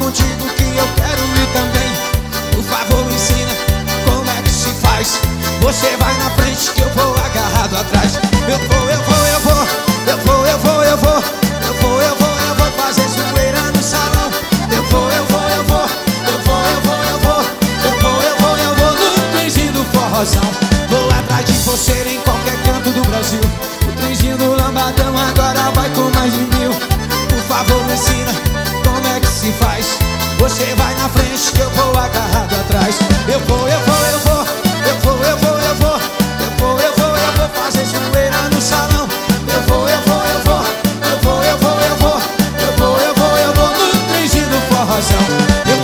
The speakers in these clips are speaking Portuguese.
contigo que eu quero ir também. Por favor, me ensina como é que se faz. Você vai na frente que eu vou agarrado atrás. Eu vou fazer zoeira no salão. Eu vou no trenzinho do forrozão. Vou atrás de você em qualquer canto do Brasil. O trenzinho do lambadão agora vai com mais de 1000. Por favor, me ensina como é que se faz. Você vai na frente que eu vou agarrado atrás. Eu vou fazer zoeira no salão. Eu vou no trenzinho do forrozão. Eu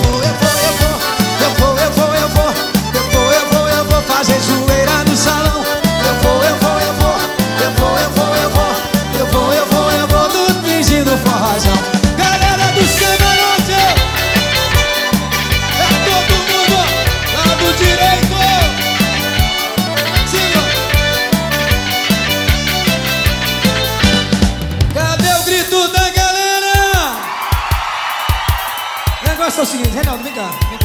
vou fazer zoeira no salão. Eu vou no trenzinho do forrozão. Galera do Camarote, é todo mundo lado direito. Sim, ó. Cadê o grito da galera? O negócio é o seguinte, Reinaldo, vem cá.